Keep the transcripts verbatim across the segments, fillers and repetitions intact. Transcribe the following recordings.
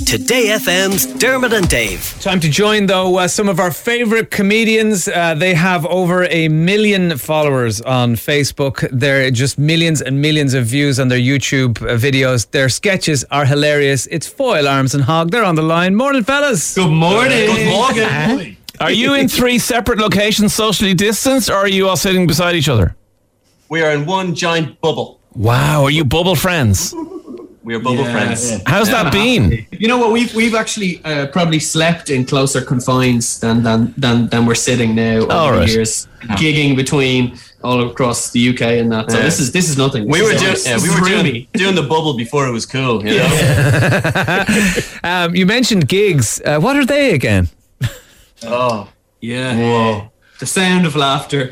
Today F M's Dermot and Dave. Time to join, though, uh, some of our favourite comedians. Uh, they have over a million followers on Facebook. They're just millions and millions of views on their YouTube uh, videos. Their sketches are hilarious. It's Foil, Arms and Hog. They're on the line. Morning, fellas. Good morning. Good morning. Are you in three separate locations, socially distanced, or are you all sitting beside each other? We are in one giant bubble. Wow, are you bubble friends? We are bubble yeah. friends. Yeah. How's yeah. that been? You know what? We've we've actually uh, probably slept in closer confines than than than, than we're sitting now over all the right. years, gigging between all across the U K and that. So yeah. this is this is nothing. We this were doing yeah, we were doing, doing the bubble before it was cool. You know. Yeah. um, you mentioned gigs. Uh, what are they again? Oh yeah. Whoa. The sound of laughter.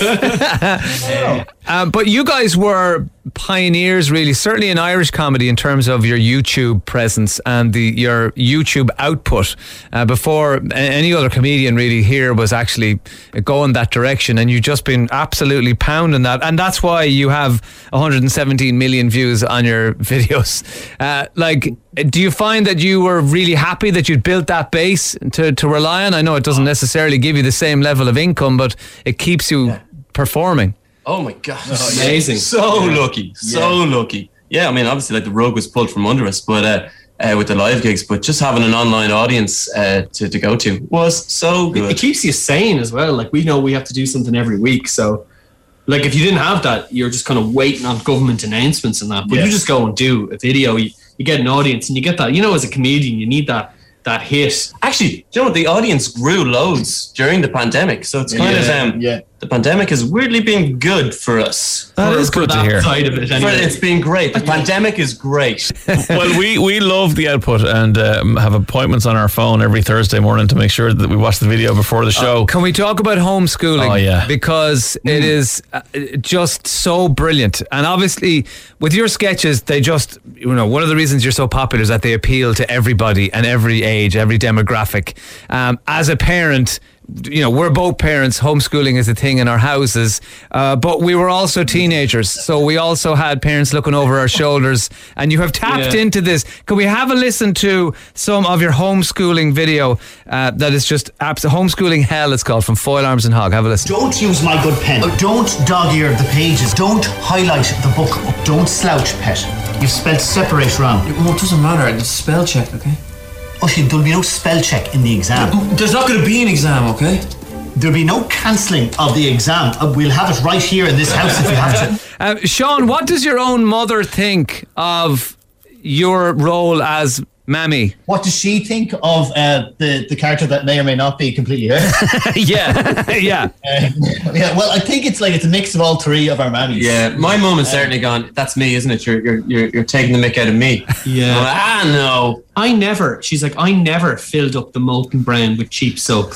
Yeah. um, but you guys were pioneers, really, certainly in Irish comedy, in terms of your YouTube presence and the your YouTube output. Uh, before any other comedian really here was actually going that direction, and you've just been absolutely pounding that, and that's why you have one hundred seventeen million views on your videos. Uh, like, do you find that you were really happy that you'd built that base to, to rely on? I know it doesn't necessarily give you the same level of income, but it keeps you yeah. performing. Oh my God. Oh, amazing. So yeah. lucky. So yeah. lucky. Yeah, I mean, obviously, like, the rug was pulled from under us, but uh, uh, with the live gigs, but just having an online audience uh, to, to go to was so good. It, it keeps you sane as well. Like, we know we have to do something every week, so like, if you didn't have that, you're just kind of waiting on government announcements and that, but yes. you just go and do a video, you, you get an audience, and you get that, you know, as a comedian, you need that that hit. Actually, you know what? The audience grew loads during the pandemic, so it's kind yeah, of um, yeah. the pandemic has weirdly been good for us. That for, is good for to that hear. Side of it, anyway. It's been great. The pandemic is great. Well, we we love the output and um, have appointments on our phone every Thursday morning to make sure that we watch the video before the show. Uh, can we talk about homeschooling? Oh yeah, because mm. it is uh, just so brilliant, and obviously with your sketches, they just, you know, one of the reasons you're so popular is that they appeal to everybody and every age, every demographic. Um, as a parent, you know, we're both parents. Homeschooling is a thing in our houses, uh, but we were also teenagers, so we also had parents looking over our shoulders, and you have tapped yeah. into this. Can we have a listen to some of your homeschooling video uh, that is just abs- homeschooling hell, it's called, from Foil, Arms and Hog? Have a listen. Don't use my good pen. Don't dog-ear the pages. Don't highlight the book. Don't slouch, pet. You've spelled separate wrong. Well, it doesn't matter. It's spell check, okay? Oisín, there'll be no spell check in the exam. There's not going to be an exam, okay? There'll be no cancelling of the exam. We'll have it right here in this house if you have to. Uh, Sean, what does your own mother think of your role as Mammy? What does she think of uh, the, the character that may or may not be completely her? yeah, yeah. Uh, yeah. Well, I think it's like it's a mix of all three of our mammies. Yeah, my mum has certainly gone, that's me, isn't it? You're you're you're, you're taking the mick out of me. Yeah. Like, ah, no. I never, she's like, I never filled up the molten brown with cheap soap.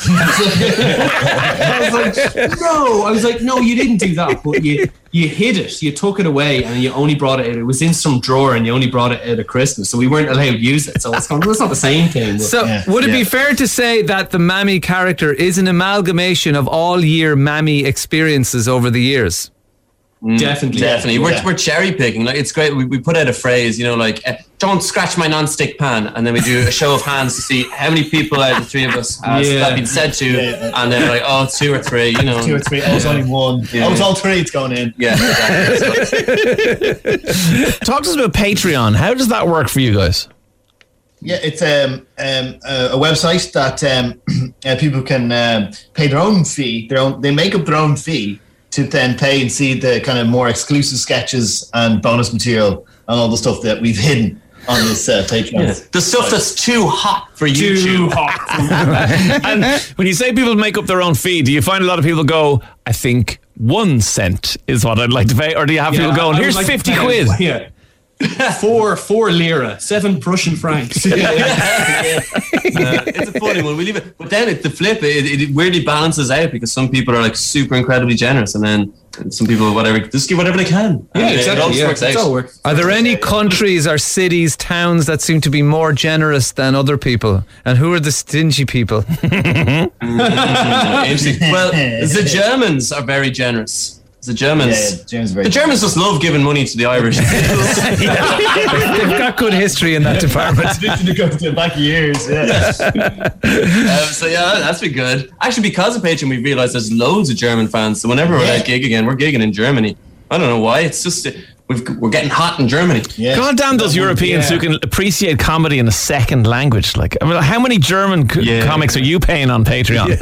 I was like, no. I was like, no, you didn't do that, but you you hid it. You took it away and you only brought it out. It was in some drawer and you only brought it out at Christmas, so we weren't allowed to use it. So it's, kind of, it's not the same thing. But, so yeah. would it yeah. be fair to say that the Mammy character is an amalgamation of all year Mammy experiences over the years? Mm, definitely, definitely. We're yeah. we're cherry picking. Like, it's great. We we put out a phrase, you know, like, uh, "Don't scratch my non-stick pan," and then we do a show of hands to see how many people out of the three of us has yeah. that been said to, yeah, yeah. and then like, oh, two or three, you know, two or three. Oh, it's only one. Yeah. Oh, it's all three. It's going in. Yeah. Exactly. Talk to us about Patreon. How does that work for you guys? Yeah, it's um, um, uh, a website that um, uh, people can um, pay their own fee. Their own. They make up their own fee to then pay and see the kind of more exclusive sketches and bonus material and all the stuff that we've hidden on this uh, Patreon. Yeah. The stuff that's too hot for YouTube. Too hot. And when you say people make up their own fee, do you find a lot of people go, I think one cent is what I'd like to pay? Or do you have Yeah, people going, I would here's like to fifty pay- quid? Yeah. four, four lira, seven Prussian francs. yeah. Yeah. Uh, it's a funny one. We leave it, but then it, the flip, it, it weirdly balances out because some people are like super incredibly generous, and then some people, whatever, just give whatever they can. Yeah, and exactly. It all just yeah, works it's out. all works. Are there any countries or cities, towns that seem to be more generous than other people? And who are the stingy people? Mm, interesting. Well, the Germans are very generous. The Germans, Yeah, yeah, Germans are very the Germans just love giving money to the Irish. They've got good history in that department. to go to the back of years. Yeah. um, so yeah, that's been good. Actually, because of Patreon, we realised there's loads of German fans. So whenever we're Yeah. at gig again, we're gigging in Germany. I don't know why. It's just uh, we've, we're getting hot in Germany. Yeah. God damn those Europeans who can appreciate comedy in a second language. Like, I mean, how many German co- Yeah. comics are you paying on Patreon?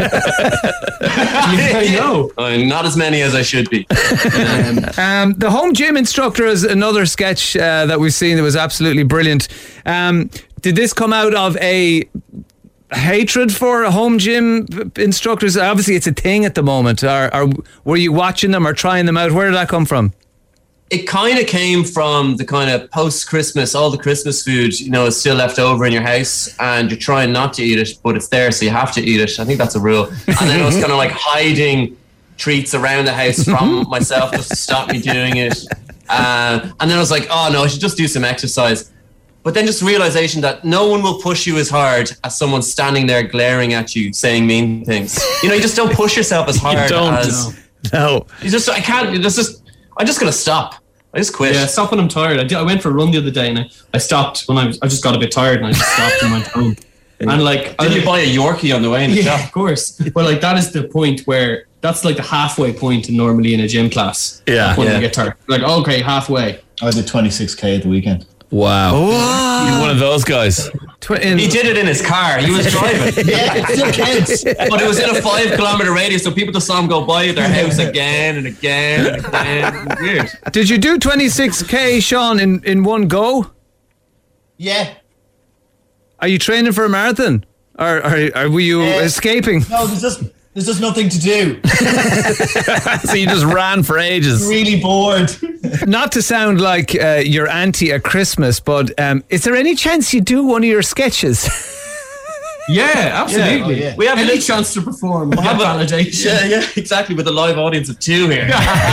I know. Uh, not as many as I should be. Um, the home gym instructor is another sketch uh, that we've seen that was absolutely brilliant. Um, did this come out of a hatred for home gym instructors? Obviously, it's a thing at the moment. Or, or were you watching them or trying them out? Where did that come from? It kind of came from the kind of post-Christmas, all the Christmas food, you know, is still left over in your house and you're trying not to eat it, but it's there, so you have to eat it. I think that's a rule. And then I was kind of like hiding treats around the house from myself just to stop me doing it. Uh, and then I was like, oh no, I should just do some exercise. But then just realization that no one will push you as hard as someone standing there glaring at you saying mean things. You know, you just don't push yourself as hard don't. as... No. You just, I can't, it's just, I'm just going to stop. I just quit. Yeah, stop when I'm tired. I, did, I went for a run the other day and I, I stopped when I was, I just got a bit tired and I just stopped and went home. And like, Did I, you buy a Yorkie on the way in the yeah, shop? of course. But like, that is the point where that's like the halfway point normally in a gym class. Yeah. When Yeah. you get tired, like, okay, halfway. I did twenty-six K at the weekend. Wow. You're one of those guys. Tw- in- He did it in his car. He was driving. Yeah, it still counts. But it was in a five kilometer radius, so people just saw him go by their house again and again and again. It was weird. Did you do twenty-six K, Sean, in, in one go? Yeah. Are you training for a marathon? Or, or, or were you Uh, escaping? No, there's just there's just nothing to do. So you just ran for ages. Really bored. Not to sound like uh, you're anti at Christmas, but um, is there any chance you do one of your sketches? Yeah, absolutely. Yeah, oh, yeah. We have any Any- chance to perform. We have have a- validation. Yeah, yeah, exactly. With a live audience of two here.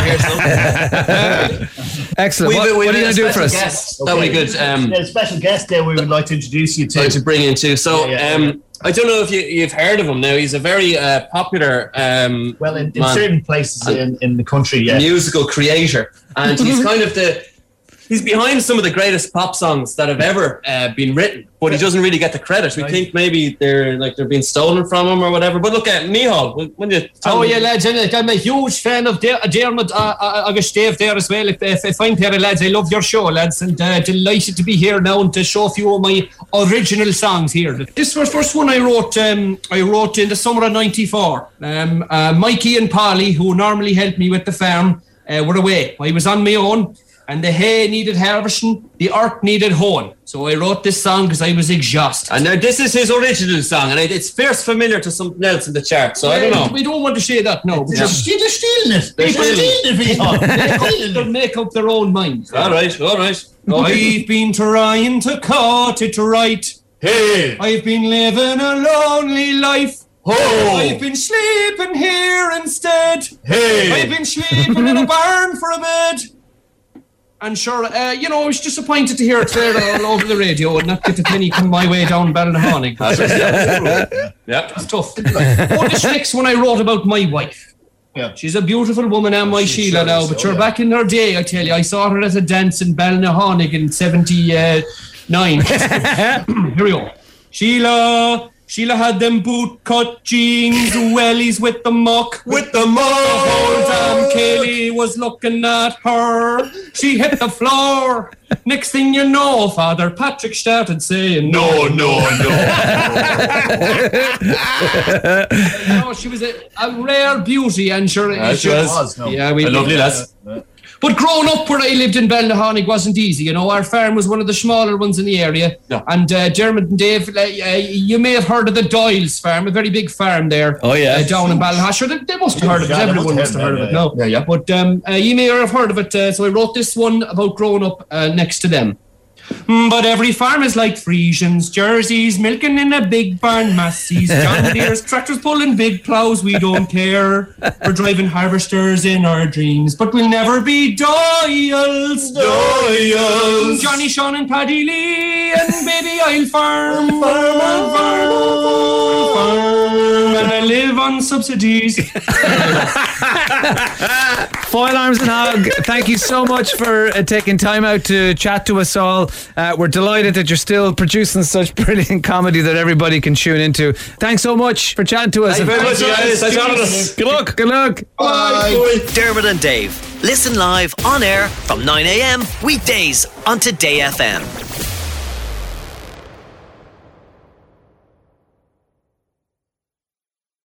Excellent. We've, What, we've what are you going to do for us? Guest. That'll be good. Um, There's a special guest there we would like to introduce you sorry to. to bring in too. So, Yeah, yeah, um, I don't know if you, you've heard of him now. He's a very uh, popular um, Well, in, in man. certain places in, in the country, yeah. musical creator, and he's kind of the he's behind some of the greatest pop songs that have ever uh, been written, but he doesn't really get the credit. We think maybe they're like they're being stolen from him or whatever. But look at Mihal. When, when you tell Oh me- yeah, lads, and I'm a huge fan of Der- Dermot uh, uh, August Dave there as well. If, if, if I'm there, lads, I love your show, lads, and uh, delighted to be here now and to show a few of my original songs here. This was first one I wrote. Um, I wrote in the summer of ninety-four. Um, uh, Mikey and Polly, who normally help me with the farm, uh, were away. I was on my own. And the hay needed harvesting, the earth needed hoeing. So I wrote this song because I was exhausted. And now this is his original song, and it, it's first familiar to something else in the chart. So I don't know. We don't want to say that, no. They're, they're stealing it. They're People- stealing it, Vihan. They're stealing They'll it. make up their own minds. All right, all right. Okay. I've been trying to cut it right. Hey, I've been living a lonely life. ho, I've been sleeping here instead. hey. I've been sleeping in a barn for a bed. And sure, uh, you know, I was disappointed to hear it there all over the radio and not get the penny come my way down Ballinahoney. Yeah. It's tough. Oh, this next one I wrote about my wife. Yeah. She's a beautiful woman, and my she Sheila sure now, is, but oh, you're yeah. back in her day, I tell you. I saw her at a dance in Ballinahoney in seventy-nine. Here we go. Sheila, Sheila had them boot-cut jeans, wellies with the muck. With the The whole mo. damn Kaylee was looking at her. She hit the floor. Next thing you know, Father Patrick started saying, No, no, no. no, she was a, a rare beauty, and sure, Yeah, she sure- was. Was, no. Yeah, we A lovely lass. But growing up where I lived in Ballinahoney wasn't easy. You know, our farm was one of the smaller ones in the area. Yeah. And uh, Dermot and Dave, uh, you may have heard of the Doyle's farm, a very big farm there. Oh, yeah. Uh, down in Ballinasher. They, they must have heard of it. Yeah, they Everyone must must have have, heard of it. yeah, No. yeah. Yeah, yeah. But um, uh, you may have heard of it. Uh, so I wrote this one about growing up uh, next to them. Mm, But every farm is like Frisians, Jerseys, milking in a big barn, Massey's, John Deere's, tractors pulling big ploughs, we don't care. We're driving harvesters in our dreams, but we'll never be Doyles. Doyles. Johnny, Sean and Paddy Lee and baby I'll farm, farm, farm, farm, and I live on subsidies. Foil Arms and Hog, thank you so much for uh, taking time out to chat to us all. Uh, we're delighted that you're still producing such brilliant comedy that everybody can tune into. Thanks so much for chatting to us. Thank you very much, guys. Thanks for having us. Good luck. Good luck. Bye. Dermot and Dave. Listen live on air from nine a.m. weekdays on Today F M.